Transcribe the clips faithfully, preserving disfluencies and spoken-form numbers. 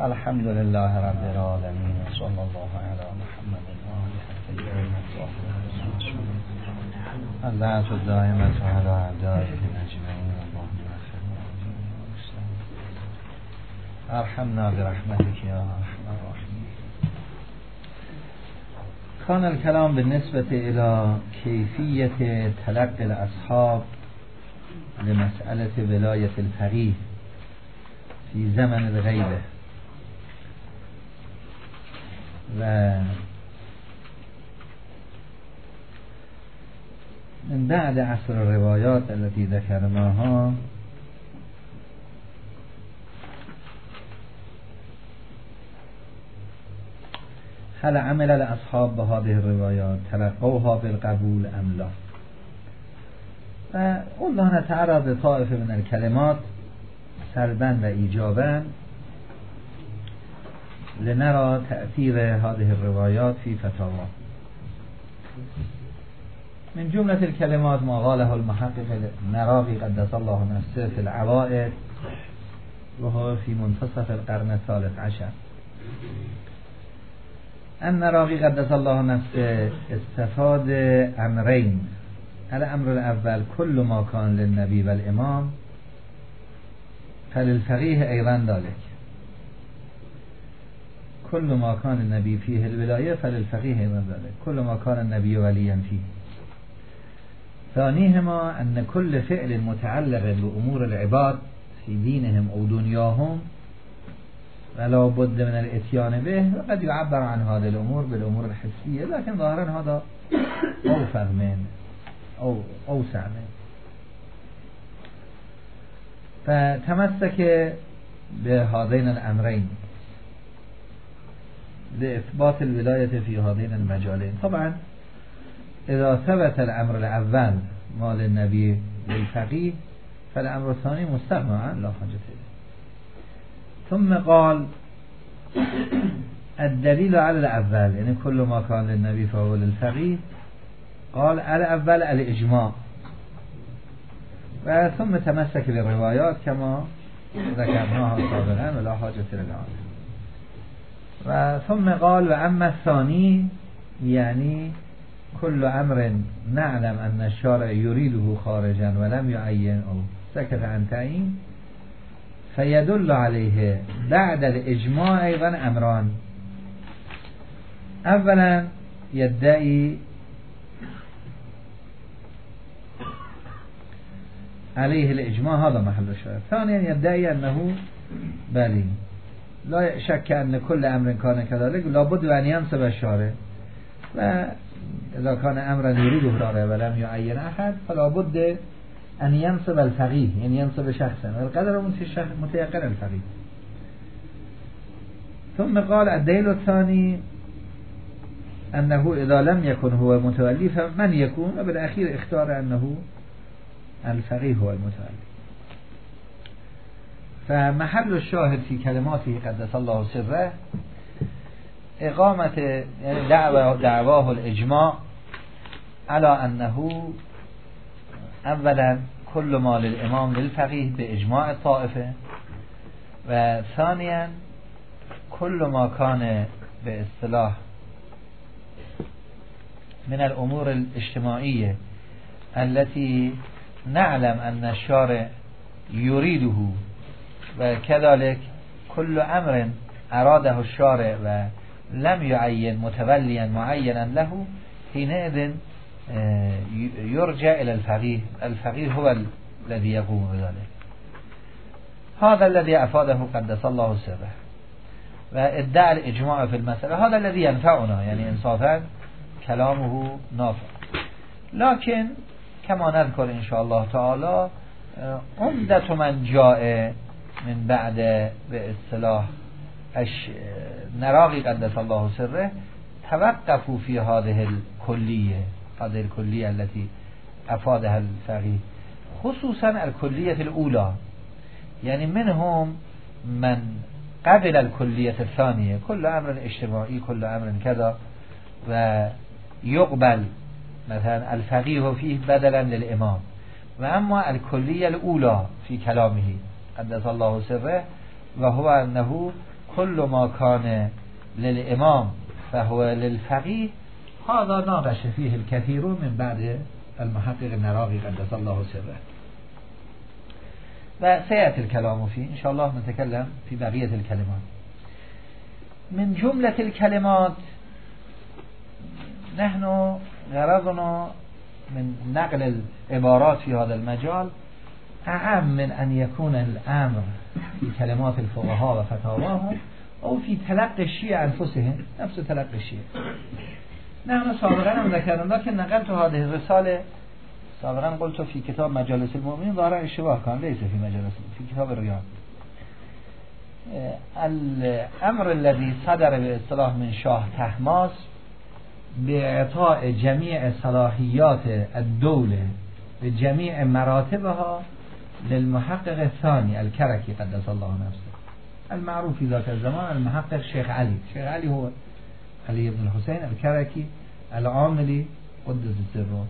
الحمد لله رب العالمين صلى الله على محمد الله الدائمة على أعدائه أجمعين اللهم ارحمنا برحمتك يا أرحم الراحمين. كان الكلام بالنسبة إلى كيفية تلقي الأصحاب لمسألة ولاية الفقيه في زمن الغيبة، و من بعد عصر الروايات التي ذكرناها هل عمل الأصحاب بهذه الروايات، تلقوها بالقبول أم لا؟ والله نتعرض لطائفة من الكلمات سلبا و إيجابا لنرى تأثير هذه الروايات في فتاوى. من جملة الكلمات ما قاله المحقق المراغي قدس الله نفسه في العوائد وهو في منتصف القرن الثالث عشر. المراغي قدس الله نفسه استفاد أمرين. الأمر الأول كل ما كان للنبي والإمام فللفقيه أيضا ذلك، كل ما كان النبي فيه الولاية فللفقيه أيضا ذلك، كل ما كان النبي وليا فيه. ثانيهما أن كل فعل متعلق بأمور العباد في دينهم أو دنياهم ولا بد من الاتيان به، وقد يعبر عن هذه الأمور بالأمور الحسية، لكن ظاهرا هذا أوفر من أو أوسع من. فتمسك بهذين الأمرين لإثبات الولاية في هذين المجالين. طبعا إذا ثبت الأمر الأول ما للنبي للفقيه فالأمر الثاني مستغنى عنه لا حاجة إليه. ثم قال الدليل على الأول، يعني كل ما كان للنبي فهو للفقيه، قال الأول الإجماع، ثم تمسك بالروايات كما ذكرناها سابقا ولا حاجة للآن. ثم قال وأما الثاني يعني كل أمر نعلم أن الشارع يريده خارجا ولم يعين أو سكت عن تعيين فيدل عليه بعد الإجماع أيضا أمران. أولا يدعي عليه الإجماع، هذا محل الشارع. ثانيا يدعي أنه بلي لا شك أن كل أمر كان كذلك لابد أن ينصب الشارع، وإذا كان أمرا يريده الشارع ولم يعين أحد فلا بد أن ينصب الفقيه، يعني ينصب شخصا والقدر متيقن الفقيه. ثم قال الدليل الثاني أنه إذا لم يكن هو متولي فمن يكون، وبالأخير اختار أنه الفقيه هو المتولي. فمحل الشاهد في كلماته قدس الله سره إقامة يعني دعوة دعواه الإجماع على أنه أولا كل ما للإمام للفقيه بإجماع الطائفة، وثانيا كل ما كان باصطلاح من الأمور الاجتماعية التي نعلم أن الشارع يريده، وكذلك كل أمر أراده الشارع ولم يعين متوليا معينا له حينئذ يرجع إلى الفقيه، الفقيه هو الذي يقوم بذلك. هذا الذي أفاده قدس الله سره وادعى الإجماع في المسألة، هذا الذي ينفعنا، يعني إنصافا كلامه نافع. لكن كما نذكر إن شاء الله تعالى عمدة من جاء من بعد باصطلاح نراقي قدس الله سره توقفوا في هذه الكلية، هذه الكلية التي أفادها الفقيه، خصوصا الكلية الأولى، يعني منهم من قبل الكلية الثانية كل أمر اجتماعي كل أمر كذا ويقبل مثلا الفقيه فيه بدلا للإمام، وأما الكلية الأولى في كلامه قدس الله سره وهو أنه كل ما كان للإمام فهو للفقيه هذا ناقش فيه الكثير من بعد المحقق النراقي قدس الله سره. وسيأتي الكلام فيه إن شاء الله. نتكلم في بقية الكلمات. من جملة الكلمات نحن غرضنا من نقل العبارات في هذا المجال أعم من أن يكون الأمر في كلمات الفقهاء وفتاواهم أو في تلقي الشيعة أنفسهم نفس تلقي الشيعة. نحن سابقا هم ذكرنا لكن نقلت هذه الرسالة سابقا قلت في كتاب مجالس المؤمنين ظاهرا اشتباه كان ليس في مجالس في كتاب الرياض. الأمر الذي صدر باصطلاح من شاه طهماسب بإعطاء جميع صلاحيات الدولة بجميع مراتبها للمحقق الثاني الكركي قدس الله نفسه المعروف في ذاك الزمان المحقق شيخ علي. شيخ علي هو علي بن الحسين الكركي العاملي قدس سره.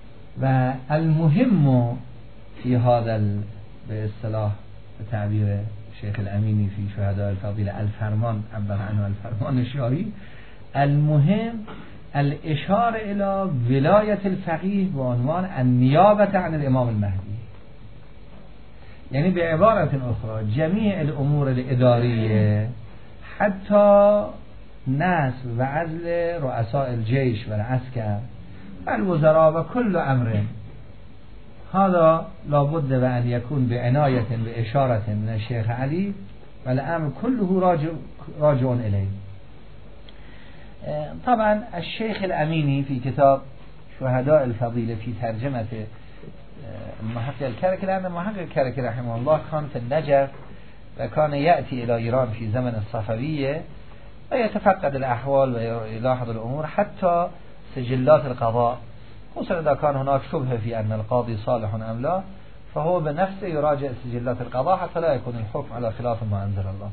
والمهم في هذا باصطلاح تعبير شيخ الأميني في شهداء الفضيلة الفرمان عبر عنه الفرمان الشاهي المهم الإشارة إلى ولاية الفقيه بعنوان النيابة عن الإمام المهدي. يعني بعبارة أخرى جميع الأمور الإدارية حتى نصب وعزل رؤساء الجيش والعسكر والوزراء وكل أمر هذا لابد وأن يكون بعناية بإشارة من الشيخ علي والأمر كله راجع, راجع إليه. طبعا الشيخ الأميني في كتاب شهداء الفضيلة في ترجمة المحقق الكركي لأن المحقق الكركي رحمه الله كان في النجف وكان يأتي إلى إيران في زمن الصفوية ويتفقد الأحوال ويلاحظ الأمور حتى سجلات القضاء خصوصا إذا كان هناك شبهة في أن القاضي صالح أم لا فهو بنفسه يراجع سجلات القضاء حتى لا يكون الحكم على خلاف ما أنزل الله.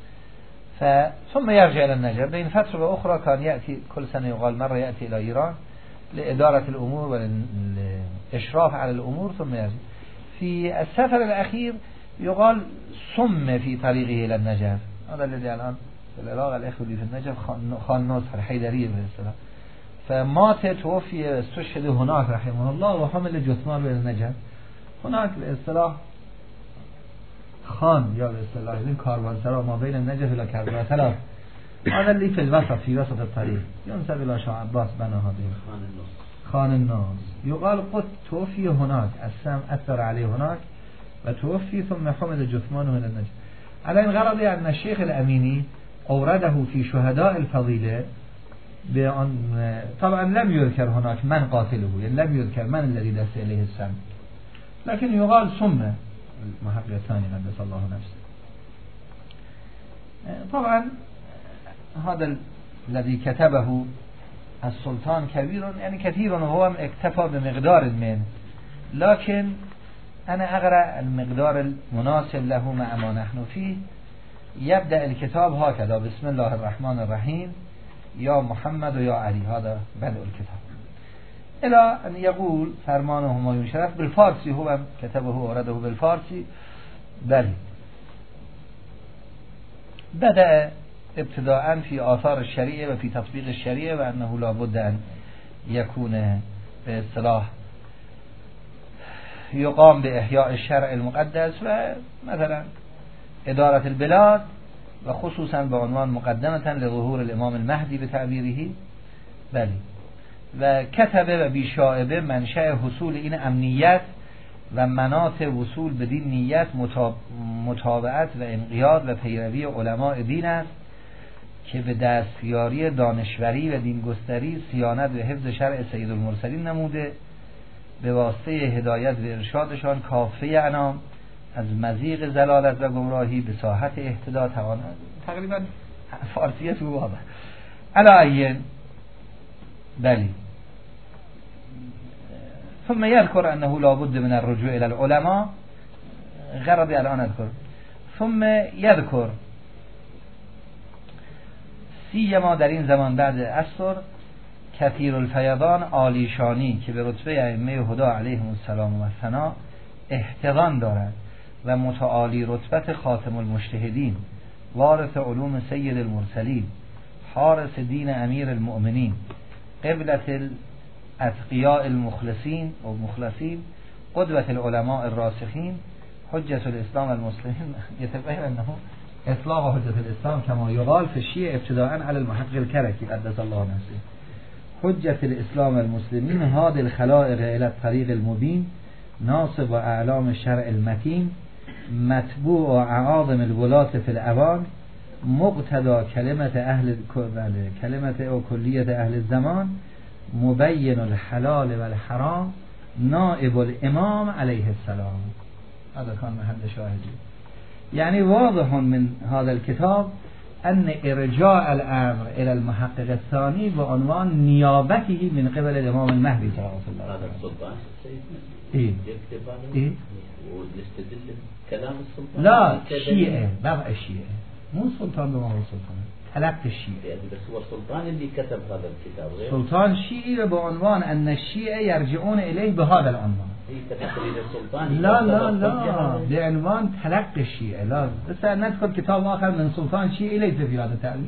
ثم يرجع إلى النجف. بين فترة وأخرى كان يأتي كل سنة يقال مرة يأتي إلى إيران لإدارة الأمور والإشراف على الأمور ثم يرجع. في السفر الأخير يقال سم في طريقه إلى النجف. هذا الذي الآن في العراق الأخوة في النجف خان نصر الحيدري بالإصطلاح. فمات توفي استشهد هناك رحمه الله وحمل جثمان إلى النجف. هناك بالإصطلاح خان یا به اصطلاح این کاروانسرا ما بین النجف الى کربلا ثلاث هذا اللي في الوسط في وسط الطريق ينسب الى شاه عباس بن هادي خان الناس خان الناس يقال قد توفي هناك السم اثر عليه هناك وتوفي ثم حمل جثمانه الى النجف. على این غرض ان الشيخ الأميني اورده في شهداء الفضيلة بأن طبعا لم يذكر هناك من قاتله يعني لم يذكر من الذي دس اليه السم لكن يقال سمه المحقق الثاني قدس الله نفسه. طبعا هذا الذي كتبه السلطان كبير يعني كثير وهو اكتفى بمقدار من لكن أنا أقرأ المقدار المناسب له مع ما نحن فيه. يبدأ الكتاب هكذا بسم الله الرحمن الرحيم يا محمد و يا علي هذا بدء الكتاب إلى أن يقول فرمان همایون شرف بالفارسي هو كتبه ورده بالفارسي بل بدأ ابتداء في آثار الشريعة وفي تطبيق الشريعة وأنه لا بد أن يكون باصطلاح يقام بإحياء الشرع المقدس ومثلا إدارة البلاد وخصوصا بعنوان مقدمة لظهور الإمام المهدي بتعبيره بلی و کتبه و بیشائبه منشأ حصول این امنیت و مناط وصول به دین نیت متابعت و انقیاد و پیروی علماء دین است که به دستیاری دانشوری و دینگستری صیانت و حفظ شرع سید المرسلین نموده به واسطه هدایت و ارشادشان کافه انام از مزیق زلالت و گمراهی به ساحت اهتدا تواند. تقریبا فارسیه تو واضح علایین بلی. ثم يذكر أنه لا بد من الرجوع إلى العلماء غرضي الآن أذكر. ثم يذكر سیما در این زمان بعد عصر کثیر الفیضان عالیشانی که به رتبه ائمه هدی علیهم السلام و ثنا احتضان دارد و متعالی رتبت خاتم المجتهدین وارث علوم سید المرسلین، حارس دین امیر المؤمنین، قبلة الاتقیاء المخلصین و مخلصین، قدوة العلماء الراسخین، حجة الاسلام المسلمین. يتبين انه اطلاق حجة الاسلام كما يقال في الشيعة ابتداء على المحقق الكركي قدس الله نفسه. حجة الاسلام المسلمين، هادي الخلائق الى الطريق المبين، ناصب اعلام الشرع المتين، متبوع اعاظم الولاة في الاوان، مقتدى كلمة اهل كلمة او كلية اهل الزمان، مبين الحلال والحرام، نائب الامام عليه السلام. هذا كان محل شاهدي. يعني واضح من هذا الكتاب أن إرجاع الأمر إلى المحقق الثاني بعنوان نيابته من قبل الإمام المهدي صلى الله عليه وسلم. هذا السلطان إيه يكتب هذا إيه ويستدل كلام السلطان. لا الشيعة بقى الشيعة مو السلطان بما هو السلطان، حلقة الشيعة يعني بس هو السلطان اللي كتب هذا الكتاب غير سلطان شيعي بعنوان أن الشيعة يرجعون إليه بهذا العنوان. لا لا لا بعنوان تلقي الشيعة. لا بس نذكر كتاب آخر من سلطان شيعي ليس في هذا التعليم.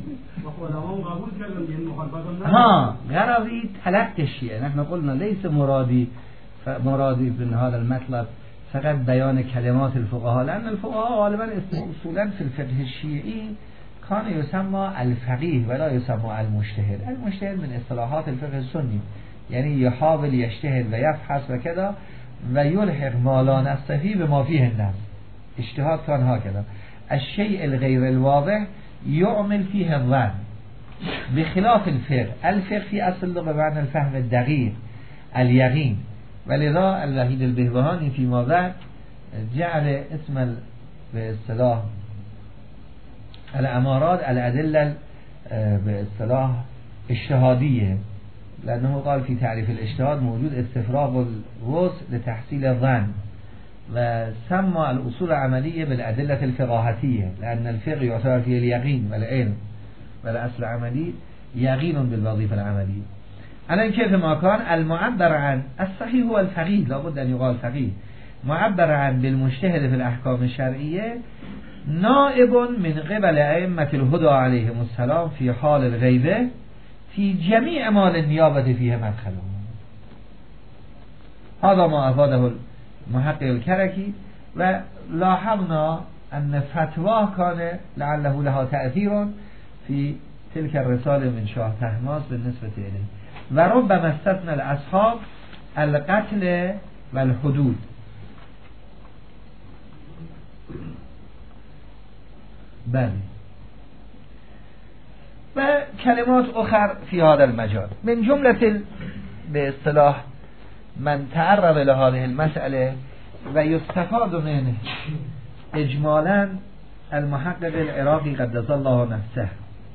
ها غرضي تلقي الشيعة. نحن قلنا ليس مرادي مرادي من هذا المطلب فقط بيان كلمات الفقهاء، لأن الفقهاء غالبا اصولا في الفقه الشيعي كان يسمى الفقيه ولا يسمى المجتهد. المجتهد من اصطلاحات الفقه السني، يعني يحاول يجتهد ويفحص وكذا ويلحق ما لا نستفي بما فيه النص. اجتهاد كان هكذا. الشيء الغير الواضح يعمل فيه الظن، بخلاف الفقه. الفقه في أصل اللغة بمعنى الفهم الدقيق اليقين، ولذا الوحيد البهبهاني فيما بعد جعل اسم باصطلاح الأمارات الأدلة باصطلاح اجتهادية، لأنه قال في تعريف الاجتهاد موجود استفراغ الوسع لتحصيل الظن، وسمى الأصول العملية بالأدلة الفقاهتية، لأن الفقه يعتبر فيه اليقين والعلم، والأصل العملي يقين بالوظيفة العملية. الآن كيف ما كان المعبر عن الصحيح هو الفقيه، لابد أن يقال فقيه، معبر عن بالمجتهد في الأحكام الشرعية، نائب من قبل أئمة الهدى عليهم السلام في حال الغيبة في جميع ما للنيابة فيه مدخله. هذا ما أفاده المحقق الكركي. ولاحظنا أن فتواه كان لعله لها تأثير في تلك الرسالة من شاه طهماسب بالنسبة إليه. وربما استثنى الأصحاب القتل والحدود. بله. و كلمات أخرى في هذا المجال من جملة باصطلاح من تعرض لهذه المسألة ويستفاد منه إجمالا المحقق العراقي قدس الله نفسه.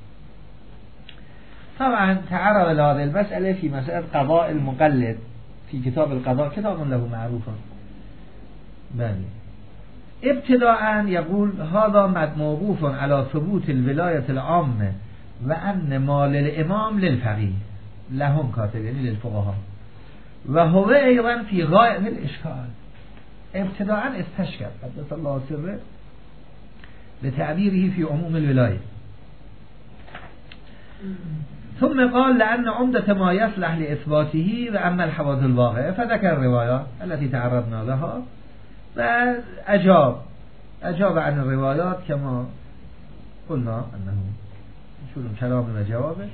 طبعا تعرض لهذه المسألة في مسألة قضاء المقلد في كتاب القضاء، كتاب له معروف. بله. ابتداء يقول هذا موقوف على ثبوت الولاية العامة وأن ما للإمام للفقيه لهم كاتب، يعني للفقهاء، وهو أيضا في غاية الإشكال. ابتداء استشكل قدس الله سره بتعبيره في عموم الولاية، ثم قال لأن عمدة ما يصلح لإثباته وأما الحوادث الواقعة، فذكر الروايات التي تعرضنا لها وأجاب أجاب عن الروايات كما قلنا أنه شو الكلام وجوابه،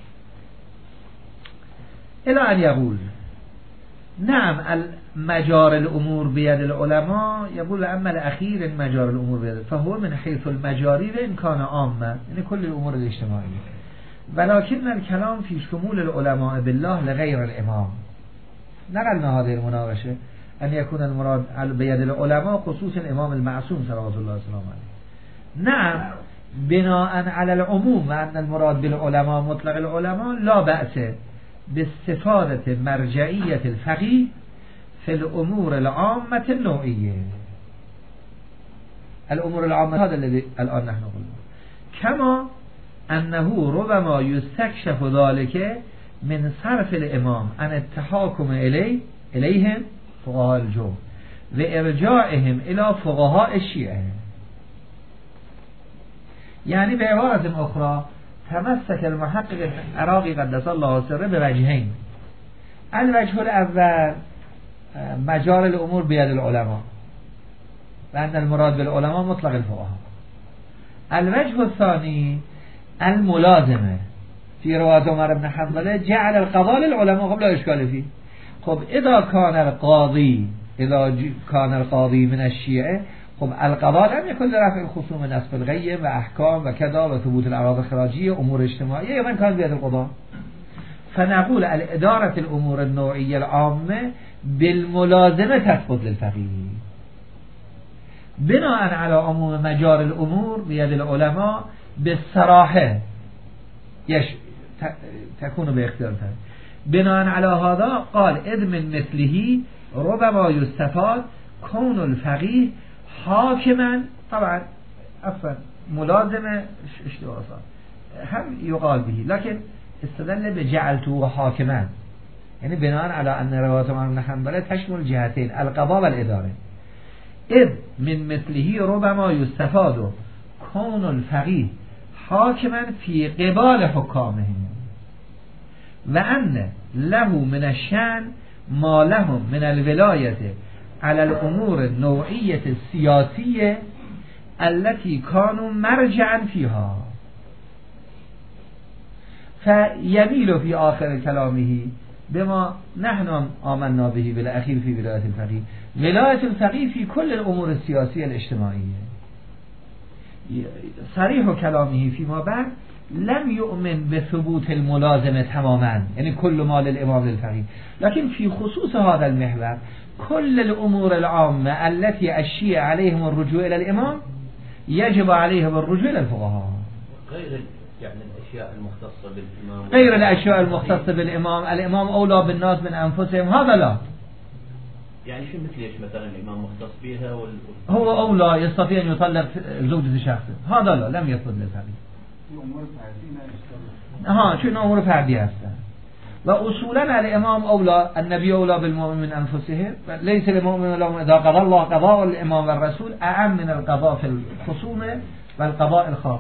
إلى أن يقول نعم المجار الأمور بيد العلماء، يقول أما الأخير مجار الأمور بيد، فهو من حيث المجاري وإن كان عامة، يعني كل الأمور الاجتماعية، ولكن الكلام في شمول العلماء بالله لغير الإمام. نقلنا هذه المناقشة أن يكون المراد بيد العلماء خصوصا الإمام المعصوم صلوات الله وسلامه عليه. نعم بناء على العموم وأن المراد بالعلماء مطلق العلماء، لا بأس باستفادة مرجعية الفقيه في الأمور العامة النوعية. الأمور العامة هذا الذي الآن نحن قلنا، كما أنه ربما يستكشف ذلك من صرف الإمام عن التحاكم إليه إليهم فقهاء الجو وإرجاعهم إلى فقهاء الشيعة. یعنی به عبارت اخرى تمسك المحقق العراقي قدس الله سره به وجهین. الوجه الاول مجال الامور بيد العلماء وأن المراد بالعلماء مطلق الفقهاء. الوجه الثاني الملازمه في رواية عمر بن حنظله جعل القضاء للعلماء قبل اشكال فيه. خب اذا كان القاضي اذا كان القاضي من الشيعة خب القضاء لم يكن لرفع الخصوم نسب الغيم و احکام و کذا و ثبوت الاعراض الخراجية امور اجتماعية من كان بيد القضاء. فنقول الادارة الامور النوعية العامة بالملازمة تثبت للفقيه بناء على عموم مجال الامور بيد العلماء بالصراحة يش تكون باختيار الفقيه. بناء على هذا قال اذ من مثله ربما يستفاد كون الفقيه حاكما. طبعا اصلا ملازمه اشتباه هم يقال به لكن استدل بجعلته حاكما يعني بناء على ان روایت عمر بن حنبله تشمل جهتين القضاء والاداره. اذ من مثله ربما يستفاد كون الفقيه حاكما في قبال حكامهم و ان له من الشأن ما لهم من الولاية على الامور النوعية السياسية التي كانوا مرجعا فيها. فيميل في آخر كلامه بما نحن آمنا به بالأخير في ولاية الفقيه. ولاية الفقيه في كل الأمور السياسية الاجتماعية. صريح كلامه فيما بعد لم يؤمن بثبوت الملازمة تماما يعني كل ما للإمام للفقيه لكن في خصوص هذا المحور كل الأمور العامة التي الشيعة عليهم الرجوع إلى الإمام يجب عليهم الرجوع إلى الفقهاء غير يعني الأشياء المختصة بالإمام غير الأشياء المختصة بالإمام. الإمام أولى بالناس من أنفسهم هذا لا يعني شو مثل ايش مثلا الإمام مختص بها وال... هو أولى يستطيع أن يطلق زوجة شخصه هذا لا لم يثبت للفقيه. ها شو امور فردی هستن و اصولا الامام اولى النبي اولى بالمؤمن من انفسهم ليس المؤمن لهم اذا قضى الله قضاء الامام والرسول اعم من القضاء في الخصوم والقضاء الخاص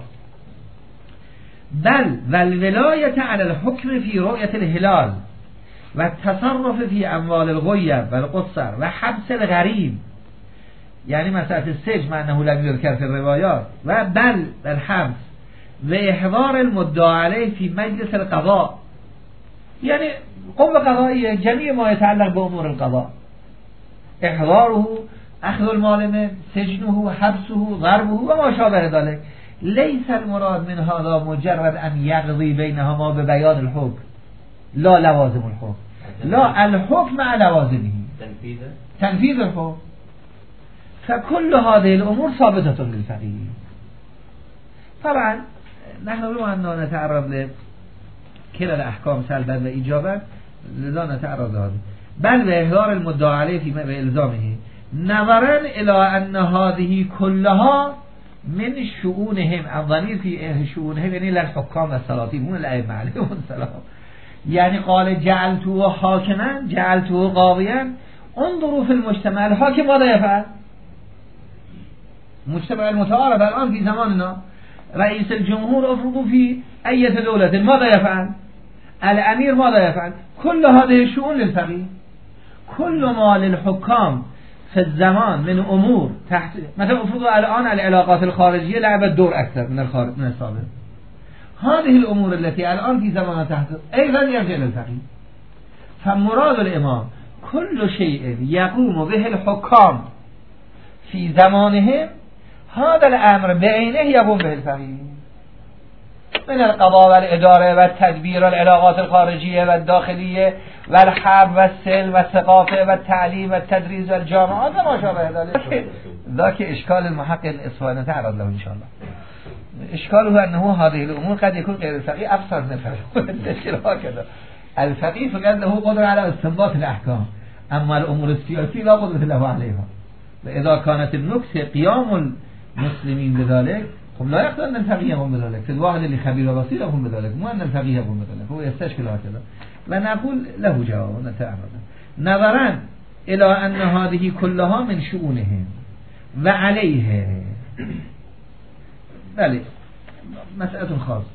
بل والولاية على الحكم في رؤية الهلال والتصرف في اموال الغيب والقصر وحبس الغريب يعني مسألة السجن مع انه لم يذكر في الروايات و بل الحبس و احضار المدعى عليه في مجلس القضاء يعني قوة قضائية جميع ما يتعلق بأمور القضاء احضاره اخذ المال منه سجنه حبسه ضربه وما شابه ذلك. ليس المراد من هذا مجرد ان يقضي بينهما ببيان الحكم لا لوازم الحكم لا الحكم مع لوازمه تنفيذ تنفيذ الحكم. فكل هذه الامور ثابتة للفقيه. طبعا نحن بما أننا نتعرض لكلا الأحكام سلبا وإيجابا لذا نتعرض لهذا بل بإحضار المدعى عليه في بإلزامه نظرا إلى أن هذه كلها من شؤونهم الضمير في شؤونهم يعني للحكام والسلاطين مو الأئمة عليهم السلام يعني قال جعلته حاكما جعلته قاضيا. انظروا في المجتمع الحاكم ماذا يفعل؟ مجتمع المتعارف الآن في زماننا رئيس الجمهور افرضوا في أي دولة ماذا يفعل؟ الأمير ماذا يفعل؟ كل هذه الشؤون للفقيه. كل ما للحكام في الزمان من أمور تحت مثلا افرضوا الآن العلاقات الخارجية لعبت دور أكثر من الخارج من السابق. هذه الأمور التي الآن في زمان تحت أيضا يرجع للفقيه. فمراد الإمام كل شيء يقوم به الحكام في زمانهم هذا الأمر بعينه يقوم به الفقيه من القضاء والإدارة والتدبير والعلاقات الخارجية والداخلية والحرب والسلم والثقافة والتعليم والتدريس والجامعات وما شابه ذلك. ذاك إشكال المحقق الإصفهاني نتعرض له إن شاء الله. إشكاله أنه هذه الأمور قد يكون غير الفقيه أفسر من الفقيه. الفقيه فقد له قدرة على استنباط الأحكام أما الأمور السياسية لا قدرة له عليها. وإذا كانت النكسة قيام المسلمين بذلك هم لا يقدر أن الفقيه يقوم بذلك. في الواحد اللي خبير وبصير يقوم بذلك مو أن الفقيه يقوم بذلك. هو يستشكل هكذا ونقول له جواب نتعرض نظرا إلى أن هذه كلها من شؤونهم وعليه بله مسألة خاصة.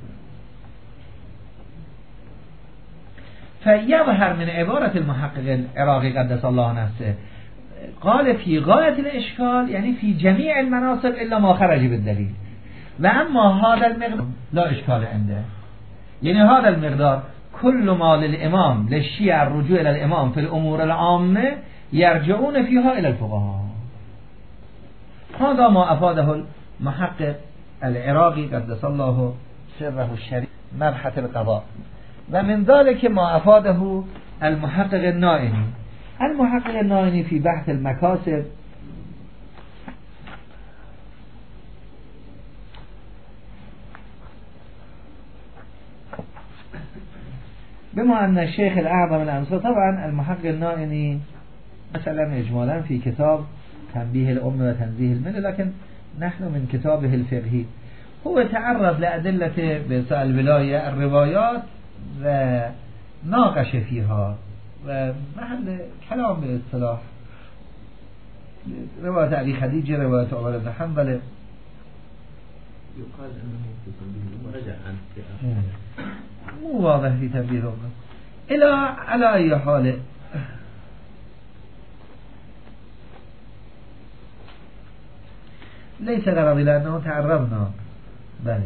فيظهر من عبارة المحقق العراقي قدس الله نفسه قال في غاية الإشكال يعني في جميع المناصب إلا ما خرج بالدليل، وأما هذا المقدار لا إشكال عنده، يعني هذا المقدار كل ما للإمام للشيعة الرجوع إلى الإمام في الأمور العامة يرجعون فيها إلى الفقهاء. هذا ما أفاده المحقق العراقي قدس الله سره الشريف مبحث القضاء. ومن ذلك ما أفاده المحقق النائني. المحقق النائني في بحث المكاسب بما أن الشيخ الأعظم الأنصاري، طبعا المحقق النائني مثلا إجمالا في كتاب تنبيه الأمة وتنزيه الملة، لكن نحن من كتابه الفقهي هو تعرض لأدلة بسائل الولاية الروايات وناقش فيها ومحل كلام بالاصطلاح رواية أبي خديجة، رواية عمر بن حنبل. يقال أنه في تنبيه الأمة رجع عن مو واضح في تنبيه الأمة إلى على أي حال. ليس غرضي لأنه تعرضنا بله.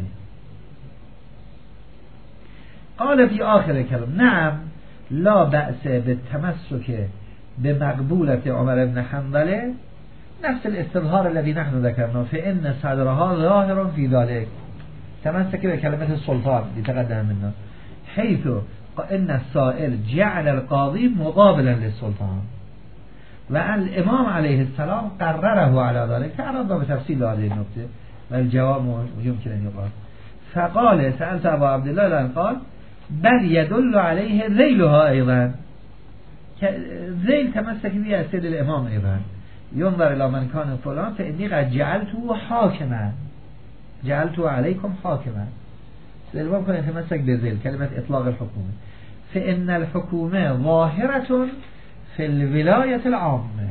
قال في آخر الكلام نعم لا بأس بالتمسك بمقبولة عمر بن حنبل نفس الاستظهار الذي نحن ذكرناه، فإن صدرها ظاهر في ذلك. تمسك بكلمة السلطان لتقدم منا، حيث إن السائل جعل القاضي مقابلا للسلطان، والإمام عليه السلام قرره على ذلك. تعرضنا بتفصيل هذه النقطة والجواب يمكن أن يقال. فقال سألت أبا عبد الله لأن قال بل يدل عليه ذيلها أيضا، ذيل تمسك بها سيد الإمام أيضا، ينظر إلى من كان فلان فإني قد جعلته حاكما، جعلته عليكم حاكما. سيد الإمام كان يتمسك بذيل كلمة إطلاق الحكومة، فإن الحكومة ظاهرة في الولاية العامة،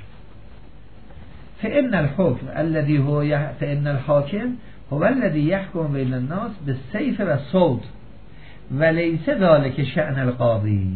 فإن الحكم الذي هو يح... فإن الحاكم هو الذي يحكم بين الناس بالسيف والصوت وليس ذلك شأن القاضي.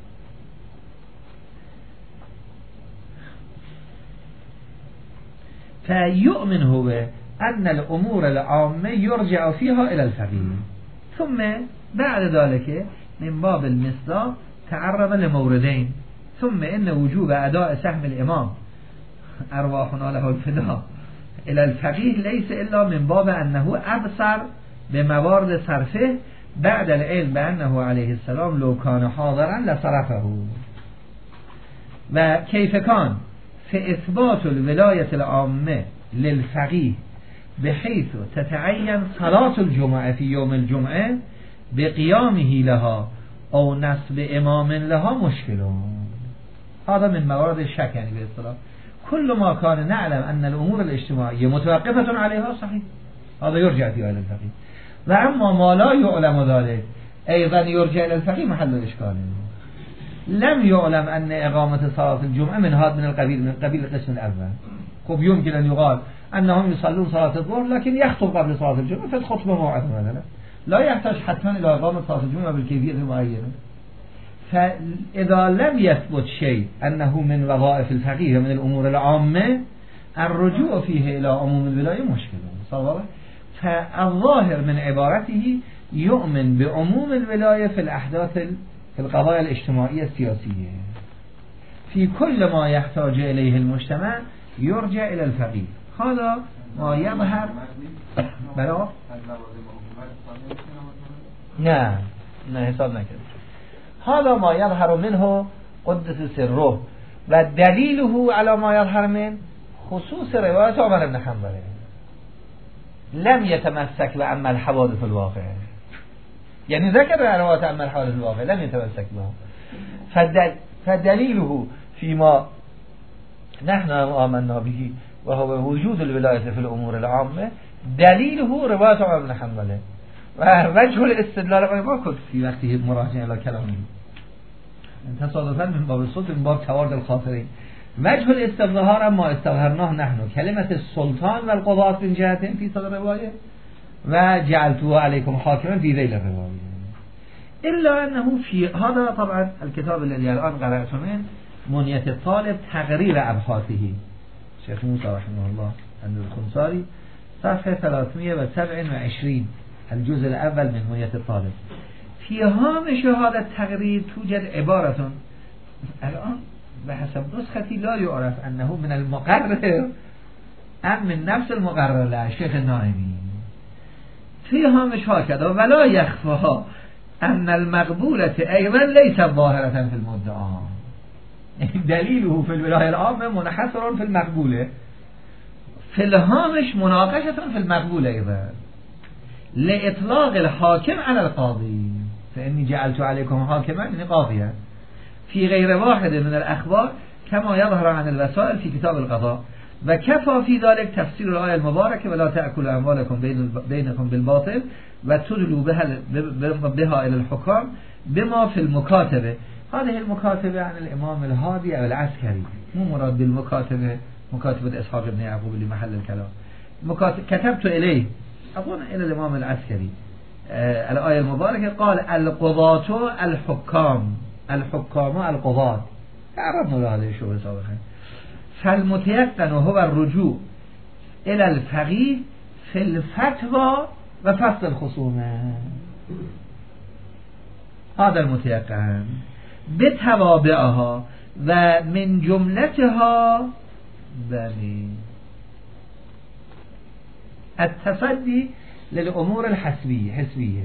فيؤمن هو أن الأمور العامة يرجع فيها إلى الفقيه. ثم بعد ذلك من باب المصداق تعرض لموردين. ثم إن وجوب أداء سهم الإمام أرواحنا له الفداء إلى الفقيه ليس إلا من باب أنه أبصر بموارد صرفه بعد العلم بأنه عليه السلام لو كان حاضرا لصرفه. وكيف كان في إثبات الولاية العامة للفقيه بحيث تتعين صلاة الجمعة في يوم الجمعة بقيامه لها أو نصب إمام لها مشكل. هذا من موارد الشك، يعني باصطلاح كل ما كان نعلم أن الأمور الاجتماعية متوقفة عليها صحيح هذا يرجع فيها إلى الفقيه، وأما ما لا يعلم ذلك أيضا يرجع إلى الفقيه محل الإشكال. لم يعلم أن إقامة صلاة الجمعة من هذا من القبيل من قبيل القسم الأول. خب يمكن أن يقال أنهم يصلون صلاة الظهر لكن يخطب قبل صلاة الجمعة فالخطبة موعظة مثلا، لا يحتاج حتما إلى إقامة صلاة الجمعة بالكيفية المعينة. فإذا لم يثبت شيء أنه من وظائف الفقيه من الأمور العامة الرجوع فيه إلى عموم الولاية مشكلة. فالظاهر من عبارته يؤمن بعموم الولاية في الأحداث في القضايا الاجتماعية السياسية، في كل ما يحتاج إليه المجتمع يرجع إلى الفقيه. هذا ما يظهر بلا نعم نه حساب نكرد. هذا ما يظهر منه قدس سره ودليله على ما يظهر من خصوص رواية عمر بن حنبل لم يتمسك بأما الحوادث الواقع، يعني ذكر رواية أما الحوادث الواقع لم يتمسك بها. فدل فدليله فيما نحن آمنا به وهو وجود الولاية في الأمور العامة دليله رواية عمر بن حنبل. ووجه الاستدلال ما كنت في وقته مراجعة إلى كلامه تصادفا من باب الصوت من باب توارد الخاطرين. وجه الاستظهار ما استظهرناه نحن كلمة السلطان والقضاة من جهتين في صدر رواية و جعلته علیکم حاکما فی ذیل الرواية الا انه في هذا طبعا الكتاب الذي الان قرأته من منية الطالب تقرير ابحاثه شيخ موسى رحمه الله عند الخنصاري صفحه ثلاثمائة وسبعة وعشرين الجزء الاول من منية الطالب. في هامش هذا التقرير توجد عبارة الان بحسب نسختي لا يعرف انه من المقرر ام من نفس المقرر للشيخ النائمی. في هامش هكذا ولا يخفى ان المقبولة ايضا ليست ظاهرة في المدعى دليله في الولاية العامة منحصر في المقبولة في الهامش مناقشة في المقبولة ايضا لإطلاق الحاكم على القاضي فإني جعلت عليكم حاكما يعني قاضيا في غير واحد من الأخبار كما يظهر عن الوسائل في كتاب القضاء وكفى في ذلك تفسير الآية المباركة ولا تأكلوا أموالكم بينكم بالباطل وتدلوا بها, بها إلى الحكام بما في المكاتبة. هذه المكاتبة عن الإمام الهادي أو العسكري مو مراد بالمكاتبة مكاتبة إسحاق بن يعقوب اللي محل الكلام مكاتب كتبت إليه أظن إلى الإمام العسكري آه الآية المباركة قال القضاة الحكام الحكام القضاة تعرضنا لهذه الشبهة سابقا فالمتيقن هو الرجوع إلى الفقيه في الفتوى وفصل الخصومة. هذا المتيقن بتوابعها ومن جملتها بني التصدي للأمور الحسبية حسبية.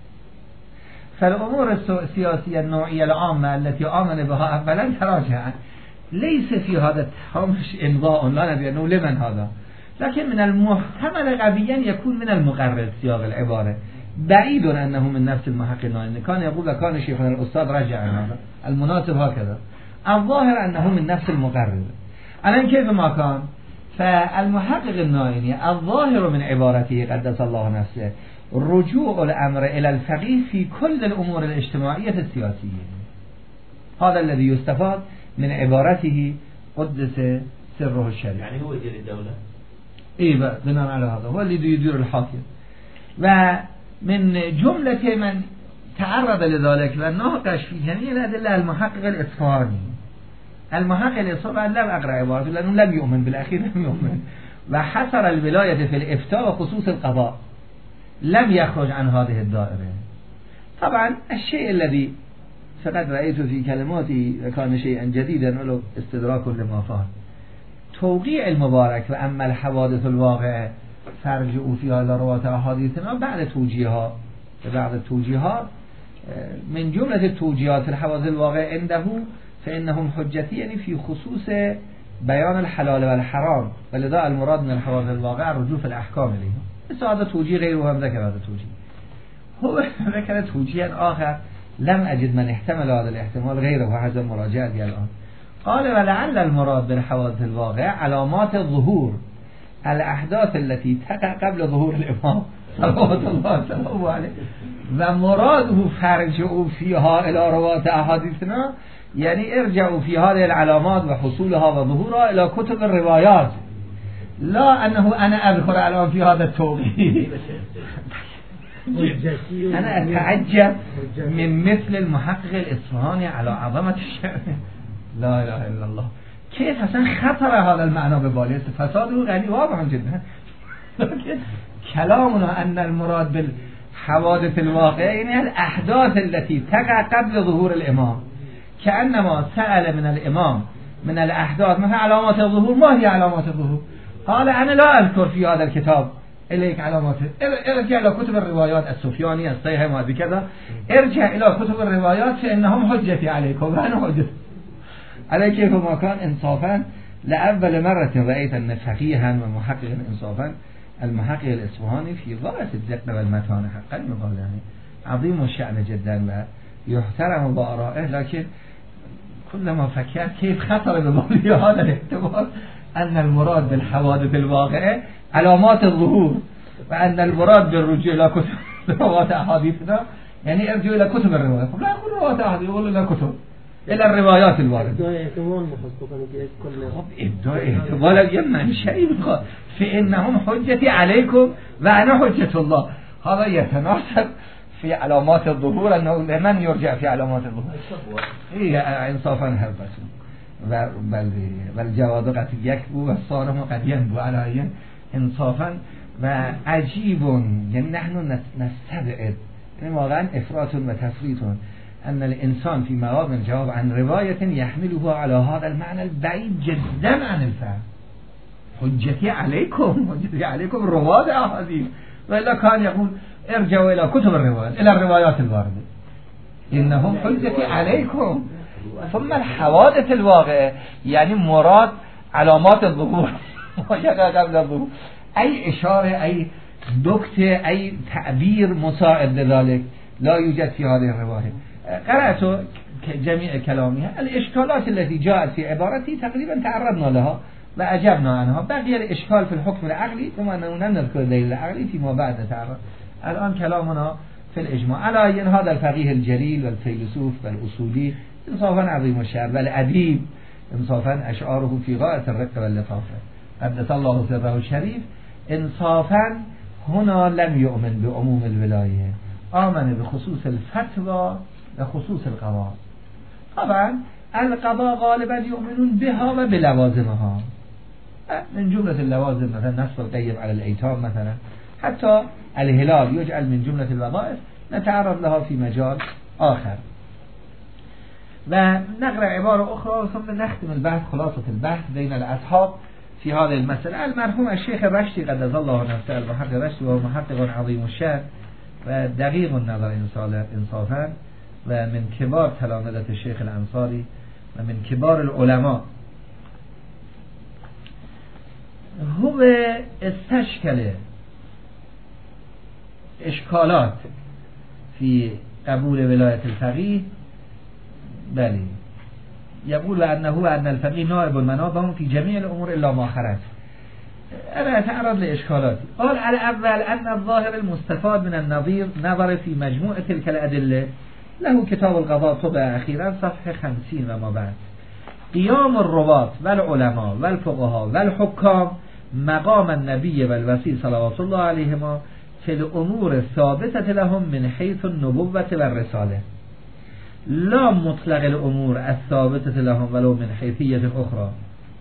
فالأمور السياسية النوعية العامة التي آمن بها أولا تراجع ليس في هذا التهامش إمضاء لا ندري أنه لمن هذا لكن من المحتمل قويا يكون من المقرر سياق العبارة بعيد أنه من نفس المحقق النائمي كان يقول كان شيخنا الأستاذ رجع هذا المناسب هكذا الظاهر أنه من نفس المقرر. الآن كيف ما كان فالمحقق النائمي الظاهر من عبارته قدس الله نفسه رجوع الأمر إلى الفقيه في كل الأمور الاجتماعية السياسية. هذا الذي يستفاد من عبارته قدس سره الشريف. يعني هو يدير الدولة إيه بناء على هذا هو اللي يدير الحاكم. ومن جملة من تعرض لذلك وناقش في جميع الأدلة المحقق الإصفهاني. المحقق الإصفهاني لم أقرأ عبارته لأنه لم يؤمن بالأخير لم يؤمن وحصر الولاية في الإفتاء وخصوص القضاء لم يخرج عن هذه الدائرة. طبعا الشيء الذي فقد رأيته في كلماتي وكان شيئا جديدا ولو استدراك لما فات توقيع المبارك وأما الحوادث الواقع فرجعوا فيها لرواة أحاديثنا بعد توجيهها بعد التوجيهات من جملة التوجيهات في الحوادث الواقع عنده فإنهم حجتي يعني في خصوص بيان الحلال والحرام ولذا المراد من الحوادث الواقع رجوع في الأحكام إليهم. بس هذا توجيه غيره هم ذكر هذا توجيه هو ذكر توجيها آخر لم أجد من احتمل هذا الاحتمال غيره حسب مراجعتي الآن. قال ولعل المراد بالحوادث الواقع علامات الظهور الأحداث التي تقع قبل ظهور الإمام صلوات الله وسلامه عليه ومراده فرجعوا فيها إلى رواة أحاديثنا يعني ارجعوا في هذه العلامات وحصولها وظهورها إلى كتب الروايات لا أنه أنا أذكر الآن في هذا التوقيت. أنا أتعجب من مثل المحقق الإصفهاني على عظمة الشأن لا إله إلا الله كيف حسن خطر هذا المعنى ببالي فساده يعني واضح جدا لكن كلامنا أن المراد بالحوادث الواقعة يعني الأحداث التي تقع قبل ظهور الإمام كأنما سأل من الإمام من الأحداث مثل علامات الظهور ما هي علامات الظهور قال أنا لا أذكر في هذا الكتاب إليك علاماته ارجع إلى كتب الروايات السفياني الصحيح ما بكذا ارجع إلى كتب الروايات فإنهم حجتي عليكم وأنا حجتي على كيف ما كان إنصافا لأول مرة رأيت أن فقيها ومحققا إنصافا المحقق الإصفهاني في غاية الدقة والمتانة حقا يقال يعني عظيم الشأن جدا ويحترم بآرائه لكن كلما فكرت كيف خطر ببالي هذا الاحتمال أن المراد بالحوادث الواقعة علامات الظهور وأن المراد بالرجوع إلى كتب رواة أحاديثنا يعني ارجعوا إلى كتب الرواية لا يقول رواة أحاديث يقول إلى كتب الى الروایات الوارده. ادعای احتمال میخواست بکنه که کل خب ادعای احتمال یه منشأی میخواد. فانهم حجتی علیکم و انا حجت الله. هذا يتناسب في علامات الظهور انه لمن يرجع في علامات الظهور. هي انصافا هربتون و بل بل جواد قد یک بو و صارم قد ين بو علایه انصافا و عجیب، یعنی نحن نستبعد، یعنی واقعا افراط و تفریط ان الانسان في مقام الجواب عن روايه يحمله على هذا المعنى البعيد جدا عن الفهم. حجتي عليكم حجتي عليكم رواد احاديث، والا كان يقول ارجعوا الى كتب الروايات الى الروايات الوارده انهم حجتي عليكم. ثم الحوادث الواقعه یعنی مراد علامات الظهور ما قبل الظهور، ای اشاره ای نکته ای تعبیر مساعد لذلك لا يوجد في هذه الروايه. قرأت جميع كلامها. الاشكالات التي جاءت في عبارتي تقريبا تعرضنا لها وأجبنا عنها. بقي الاشكال في الحكم العقلي ثم أننا نذكر الدليل العقلي فيما بعد نتعرض. الآن كلامنا في الإجماع على أن هذا الفقيه الجليل والفيلسوف والأصولي انصافا عظيم الشعر والأديب انصافا أشعاره في غاية الرقة واللطافة قدس الله سره الشريف. انصافا هنا لم يؤمن بعموم الولاية، آمن بخصوص الفتوى و خصوص القضاء. طبعا القضاء غالبا يؤمنون بها و بلوازمها، من جملة اللوازم مثلا نصب القيم على الأيتام مثلا، حتى الهلال يجعل من جملة الوظائف نتعرض لها في مجال آخر. و نقرأ عبارة أخرى ثم نختم البحث خلاصة البحث بين الأصحاب في هذه المسألة. المرحوم الشيخ رشدي قدس الله نفسه المحقق رشدي وهو محقق عظيم الشأن و دقیق النظر انصافا و من كبار تلامذة الشيخ الأنصاري و من كبار العلماء، هو استشكل اشكالات في قبول ولاية الفقيه. بله يقول أنه أن الفقيه نائب المنابهم في جميع الأمور إلا ما خرج. أنا أتعرض لإشكالات. قال على أول أن الظاهر المستفاد من النظير نظر في مجموع تلك الأدلة، له كتاب القضاء طبع أخيرا صفحة خمسين وما بعد. قيام الرواة والعلماء والفقهاء والحكام مقام النبي والوصي صلوات الله عليهما في الأمور الثابتة لهم من حيث النبوة والرسالة، لا مطلق الأمور الثابتة لهم ولو من حيثية أخرى.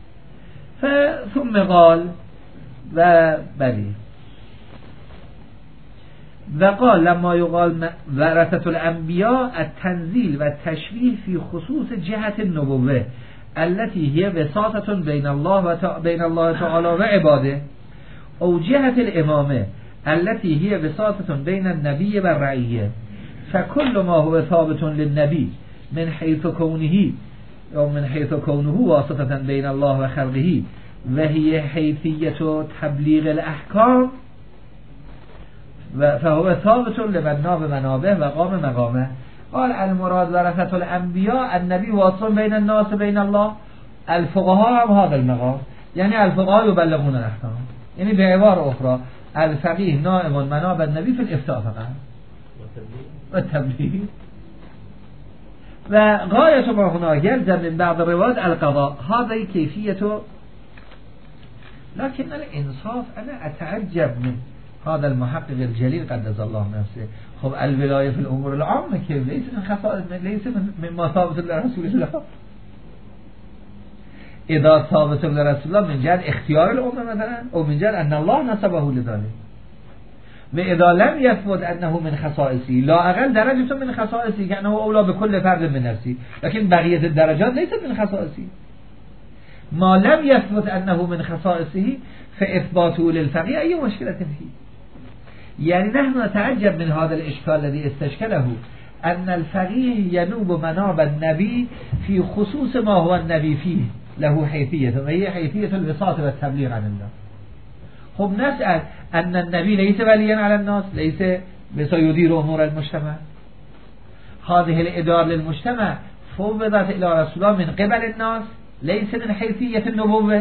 ثم قال و بلی و قال لما يقال ورثة الأنبياء التنزيل والتشريع في خصوص جهة النبوة التي هي وساطة بين الله و بين الله تعالى وعباده، أو جهة الإمامة التي هي وساطة بين النبي والرعية، فكل ما هو ثابت للنبي من حيث كونه أو من حيث كونه واسطة بين الله وخلقه وهي حيثية تبليغ الأحكام فهو ثابت لمن ناب منابه وقام مقامه. قال المراد ورثة الأنبياء النبي واصل بين الناس بين الله، الفقهاء هم هذا المقام، يعني الفقهاء يبلغون الأحكام، يعني بعبارة أخرى الفقيه نائب مناب النبي في الإفتاء فقط والتبليغ. وغاية ما هناك يلزم من بعض الروايات القضاء، هذه كيفية. لكن الإنصاف أنا أتعجب من هذا المحقق الجليل قدس الله نفسه. خب الولاية في الأمور العامة كيف ليس من خصائص ليس من ما ثابت لرسول الله. إذا ثابت لرسول الله من جهة اختيار الأمة مثلا أو من جهة أن الله نسبه لذلك، وإذا لم يثبت أنه من خصائصه لا أقل درجة من خصائصه كأنه أولى بكل فرد من نفسه، لكن بقية الدرجات ليست من خصائصه. ما لم يثبت أنه من خصائصه فإثباته للفقيه أي مشكلة فيه. يعني نحن نتعجب من هذا الإشكال الذي استشكله أن الفقيه ينوب مناب النبي في خصوص ما هو النبي فيه له حيثية، وهي حيثية الوساطة والتبليغ عن الله. خب نسأل أن النبي ليس وليا على الناس، ليس سيدير أمور المجتمع، هذه الإدارة للمجتمع فوضت إلى رسول الله من قبل الناس ليس من حيثية النبوة.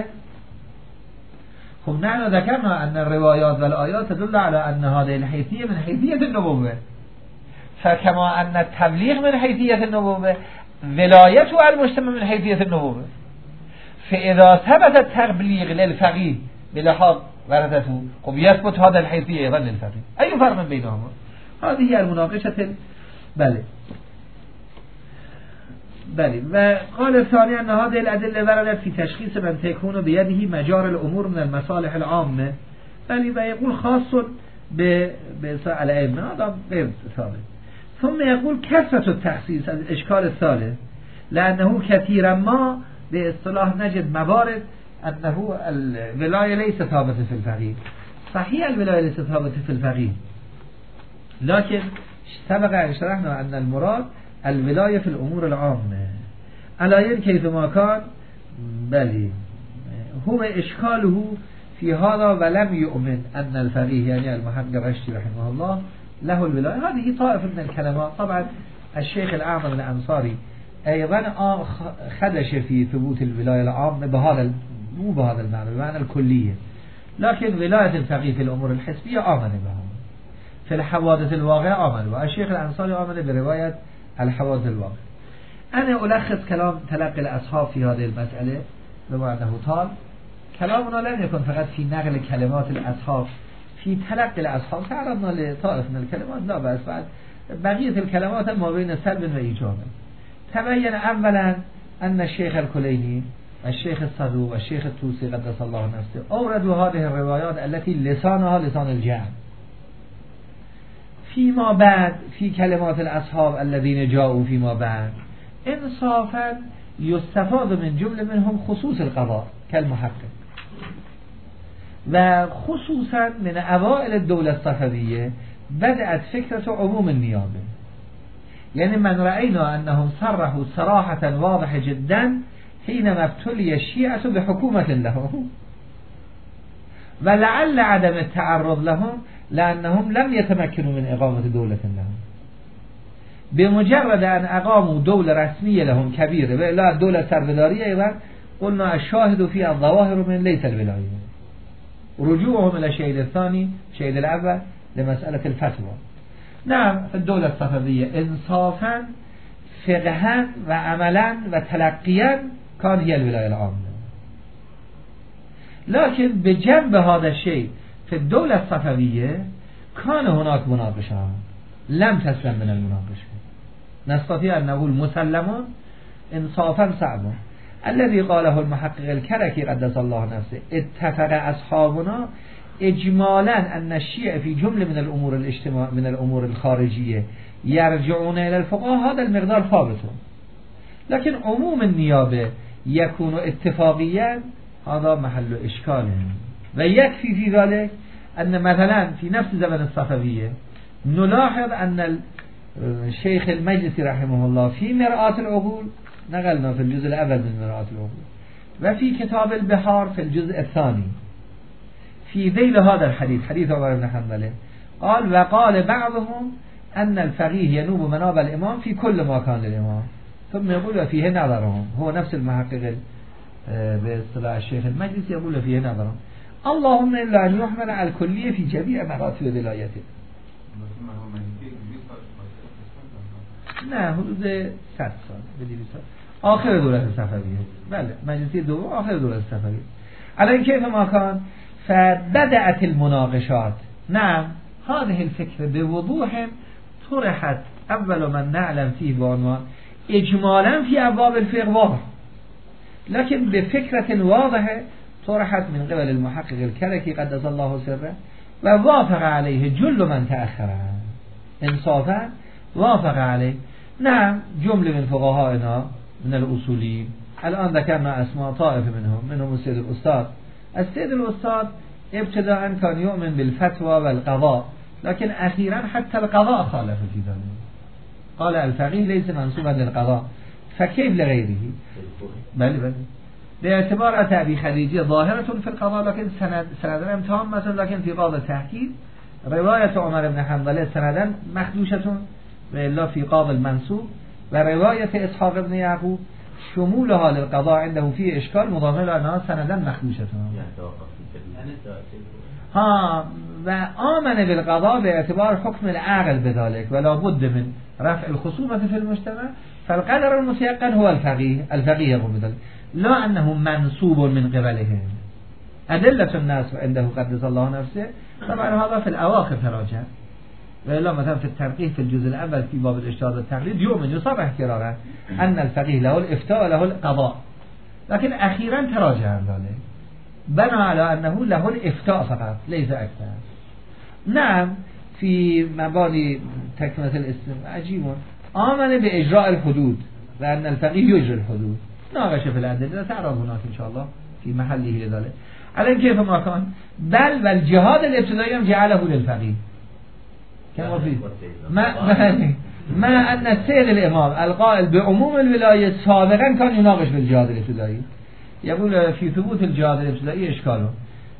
خب نحن ذكرنا أن الروايات والآيات تدل على أن هذه الحيثية من حيثية النبوة، فكما أن التبليغ من حيثية النبوة ولایت المجتمع من حیثیت النبوه فاذا ثبت التبلیغ للفقيه بلحاظ ورثته خب يثبت هذا الحيثية أيضا للفقيه أي فرق بينهما؟ هذه المناقشة. بله بله. وقال الثاني أن هذه الأدلة وردت في تشخيص من تكون بيده مجار الأمور من المصالح العامة. بله. ويقول خاص بالأئمة هذا غير ثابت. ثم يقول كثرة التخصيص الإشكال الثالث لأنه كثيرا ما باصطلاح نجد موارد أنه الولاية ليست ثابتة في الفقيه. صحيح الولاية ليست ثابتة في الفقيه، لكن سبق أن شرحنا أن المراد الولاية في الأمور العامة على كيفما كان. بل هو إشكاله في هذا ولم يؤمن أن الفقيه يعني المحقق الرشدي رحمه الله له الولاية. هذه طائفة من الكلمات. طبعا الشيخ الأعظم الأنصاري أيضا خدش في ثبوت الولاية العامة بهذا مو بهذا المعنى، بمعنى الكلية، لكن ولاية الفقيه في الأمور الحسبية آمن بها، في الحوادث الواقعة آمن بها. الشيخ الأنصاري آمن برواية الحوادث الواقعة. أنا ألخص كلام تلقي الأصحاب في هذه المسألة بما أنه طال. كلامنا لم يكن فقط في نقل كلمات الأصحاب، في تلقي الأصحاب تعرضنا لطائف من الكلمات لا بأس، بعد بقية الكلمات ما بين سلب وإيجاب. تبين أولا أن الشيخ الكليني الشيخ الصدوق والشيخ الطوسي قدس الله نفسه أوردوا هذه الروايات التي لسانها لسان الجهل. فيما بعد في كلمات الأصحاب الذين جاءوا فيما بعد انصافا يستفاد من جملة منهم خصوص القضاء كالمحقق، وخصوصا من أوائل الدولة الصفوية بدأت فكرة عموم النيابة. يعني من رأينا أنهم صرحوا صراحة واضحة جدا حينما ابتلي الشيعة بحكومة لهم، ولعل عدم التعرض لهم لأنهم لم يتمكنوا من إقامة دولة لهم. بمجرد أن أقاموا دولة رسمية لهم كبيرة وإلا الدولة سربدارية أيضا قلنا الشاهد فيها الظواهر من ليس الولاية. رجوعهم إلى الشهيد الثاني الشهيد الأول لمسألة الفتوى. نعم في الدولة الصفوية إنصافا فقها وعملا وتلقيا كان هي الولاية العامة، لكن بجنب هذا الشيء في الدولة الصفوية كان هناك مناقشة لم تسلم من المناقشة. نستطيع أن نقول مسلمون إنصافا صعب. الذي قاله المحقق الكركي قدس الله نفسه اتفق أصحابنا إجمالا أن الشيعة في جملة من الأمور الاجتماع من الأمور الخارجية يرجعون إلى الفقهاء، هذا المقدار ثابت، لكن عموم النيابة يكون اتفاقيا هذا محل إشكال. ويكفي في ذلك أن مثلا في نفس زمن الصفوية نلاحظ أن الشيخ المجلسي رحمه الله في مرآة العقول، نقلنا في الجزء الأول من مرآة العقول، وفي كتاب البحار في الجزء الثاني في ذيل هذا الحديث حديث عمر بن حنبل قال وقال بعضهم أن الفقيه ينوب مناب الإمام في كل ما كان للإمام، ثم يقول فيه نظرهم. هو نفس المحقق باصطلاح الشيخ المجلسي يقول فيه نظرهم. اللهم إلا أن يحمل على الكلية في جميع مراتب ولايته. نه حدود صد سال بدید آخر دولت صفویه. بله مجلسی دوم آخر دولت صفویه. الان كيف ما كان فبدأت المناقشات. نعم هذه الفكرة بوضوح طرحت أول من نعلم فيه بعنوان إجمالا في أبواب الفقه، لكن بفكرة واضحة طرحت من قبل المحقق الكركي قدس الله سره ووافق عليه جل من تأخر انصافا وافق عليه. نعم جملة من فقهائنا من الأصوليين الآن ذكرنا أسماء طائفة منهم منهم السيد الأستاذ السيد الأستاذ ابتداء كان يؤمن بالفتوى والقضاء، لكن أخيرا حتى القضاء خالف في ذلك. قال الفقيه ليس منسوبا للقضاء فكيف لغيره. بله بله باعتبار أتى أبي خديجة ظاهرة في القضاء لكن سند سندًا تامة، لكن في قاضي التحقيق رواية عمر بن حنبل سندًا مخدوشة وإلا في قاضي المنسوب، ورواية إسحاق بن يعقوب شمولها للقضاء عنده فيه إشكال مضامن لأنها سندًا مخدوشة. ها و آمن بالقضاء به اعتبار حکم العقل بذلك ولا بد من رفع الخصومة في المجتمع فالقدر المتيقن هو الفقيه الفقيه يقوم بذلك لا أنه منصوب من قبلهم. أدلة الناس عنده قدس الله نفسه طبعا هذا في الأواخر تراجع، وإلا مثلا في التنقيح في الجزء الأول في باب الاجتهاد والتقليد يؤمن يصرح كرارا أن الفقيه له الإفتاء وله القضاء، لكن أخيرا تراجع عن ذلك بنى على أنه له الإفتاء فقط ليس أكثر. نعم في مباني تكملة الاسلام عجيب آمن بإجراء الحدود لأن الفقيه يجري الحدود ناقش في الأدلة تعرض هناك إن شاء الله في محله لذلك. على كيف ما كان بل والجهاد الابتدائي جعله للفقيه كما في ما ما ما أن السيد الإمام القائل بعموم الولاية سابقا كان يناقش بالجهاد الابتدائي يقول في ثبوت الجهاد الابتدائي إشكاله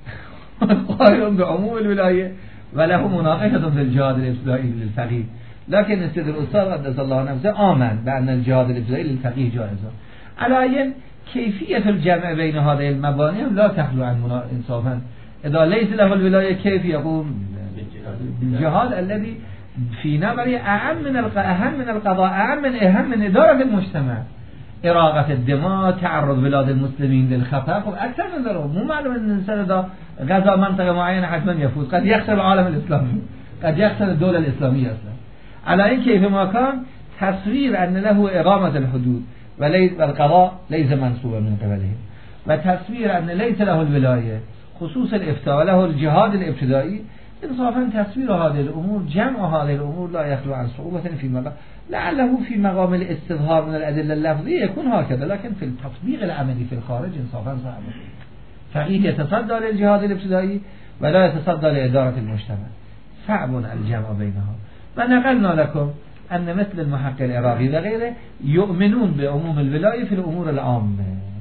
قائل بعموم الولاية وله مناقشة في الجهاد الابتدائي للفقيه، لكن السيد الأستاذ قدس الله نفسه آمن بأن الجهاد الابتدائي للفقيه جائزة. على أي كيفية الجمع بين هذه المباني لا تخلو عن إنصافا إذا ليس له الولاية كيف يقوم بالجهاد الذي في نظري أهم من أهم من القضاء أهم من أهم من إدارة المجتمع، إراقة الدماء، تعرض بلاد المسلمين للخطر أكثر من ذلك. مو معلوم أن الإنسان إذا غزا منطقة معينة حتما يفوز، قد يخسر العالم الإسلامي، قد يخسر الدولة الإسلامية أصلا. على أي كيف ما كان تصوير أن له إقامة الحدود والقضاء ليس منصوبا من قبله، وتصوير أن ليس له الولاية خصوص الإفتاء وله الجهاد الابتدائي، إنصافا تصوير هذه الأمور جمع هذه الأمور لا يخلو عن صعوبة في مقام لعله في مقام الاستظهار من الأدلة اللفظية يكون هكذا، لكن في التطبيق العملي في الخارج إنصافا صعب. فقيه يتصدى للجهاد الابتدائي ولا يتصدى لإدارة المجتمع، صعب الجمع بينها. ونقلنا لكم أن مثل المحقق العراقي وغيره يؤمنون بعموم الولاية في الأمور العامة.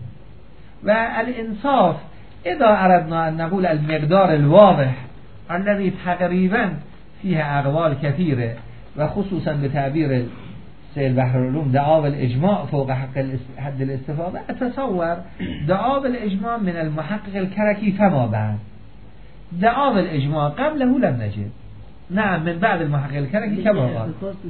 والإنصاف إذا أردنا أن نقول المقدار الواضح الذي تقريبا فيها أقوال كثيرة وخصوصا بتعبير سيد بحر العلوم دعاوى الإجماع فوق حق حد الاستفاضة، أتصور دعاوى الإجماع من المحقق الكركي فما بعد. دعاوى الإجماع قبله لم نجد. نعم من بعد المحقق الكركي كما قال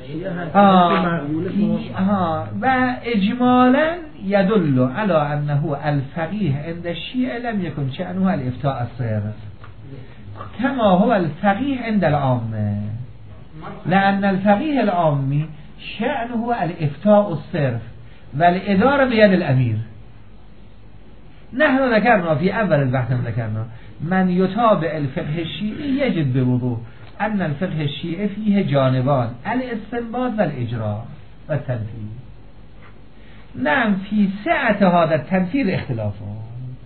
آه آه وإجمالا يدل على أنه الفقيه عند الشيعة لم يكن شأنه الإفتاء الصرف كما هو الفقيه عند العامة، لأن الفقيه العامي شأنه الإفتاء الصرف والإدارة بيد الأمير. نحن ذكرنا في أول البحث ذكرنا من يتابع الفقه الشيعي يجد بوضوح أن الفقه الشيعي فيه جانبان الاستنباط والإجراء والتنفيذ. نعم في سعة هذا التنفيذ اختلافات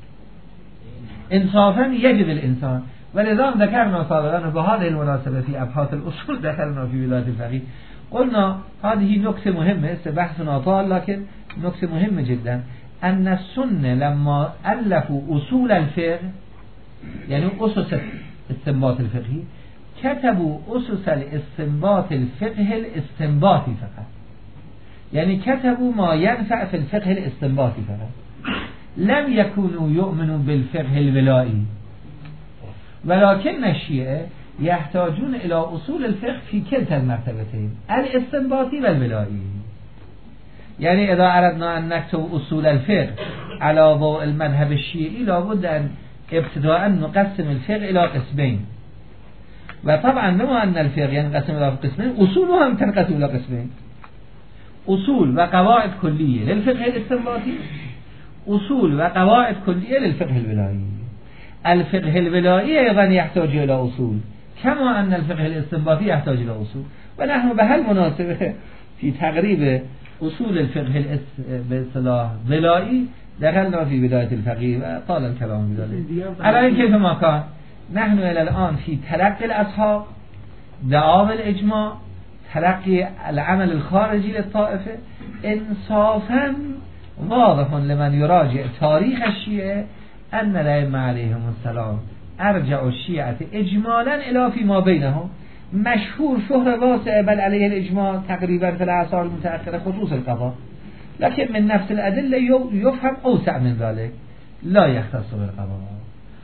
إنصافا يجب الإنسان، ولذا ذكرنا سابقا بهذه المناسبة في أبحاث الأصول دخلنا في ولاية الفقيه قلنا هذه نكتة مهمة بحثنا طال لكن نكتة مهمة جدا أن السنة لما ألفوا أصول الفقه يعني أسس الاستنباط الفقهي كتبوا أسس الاستنباط الفقه الاستنباطي فقط، يعني كتبوا ما ينفع في الفقه الاستنباطي فقط، لم يكونوا يؤمنوا بالفقه الولائي. ولكن الشيعة يحتاجون إلى أصول الفقه في كلتا المرتبتين الاستنباطي والولائي. يعني إذا أردنا أن نكتب أصول الفقه على ضوء المذهب الشيعي لابد أن ابتداء نقسم الفقه إلى قسمين، وطبعا بما أن الفقه ينقسم إلى قسمين أصوله هم تنقسم إلى قسمين، أصول وقواعد كلية للفقه الاستنباطي، أصول وقواعد كلية للفقه الولائي. الفقه الولائي أيضا يحتاج إلى أصول كما أن الفقه الاستنباطي يحتاج إلى أصول. ونحن بهالمناسبة في تقريب أصول الفقه باصطلاح ولائي دخلنا في بداية الفقيه وطال الكلام بذلك. على كيف ما كان نحن إلى الآن في تلقي الأصحاب، دعاوى الإجماع، تلقي العمل الخارجي للطائفة. إنصافا واضح لمن يراجع تاريخ الشيعة أن الأئمة عليهم السلام أرجعوا الشيعة إجمالا إلى فيما بينهم، مشهور شهرة واسعة بل عليه الإجماع تقريبا في الأعصار المتأخرة خصوص القضاء، لكن من نفس الأدلة يفهم أوسع من ذلك لا يختص بالقضاء.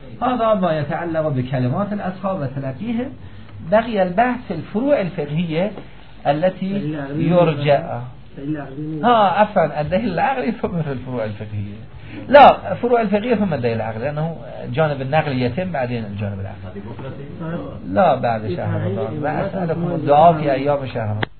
هذا ما يتعلق بكلمات الأصحاب وتلقيه. بقي البحث في الفروع الفقهية التي يرجع ها عفوا الدليل العقلي ثم في الفروع الفقهية. لا فروع الفقهية ثم الدليل العقلي، لأنه جانب النقل يتم بعدين الجانب العقلي. لا بعد شهر رمضان. وأسألكم الدعاء في أيام شهر رمضان.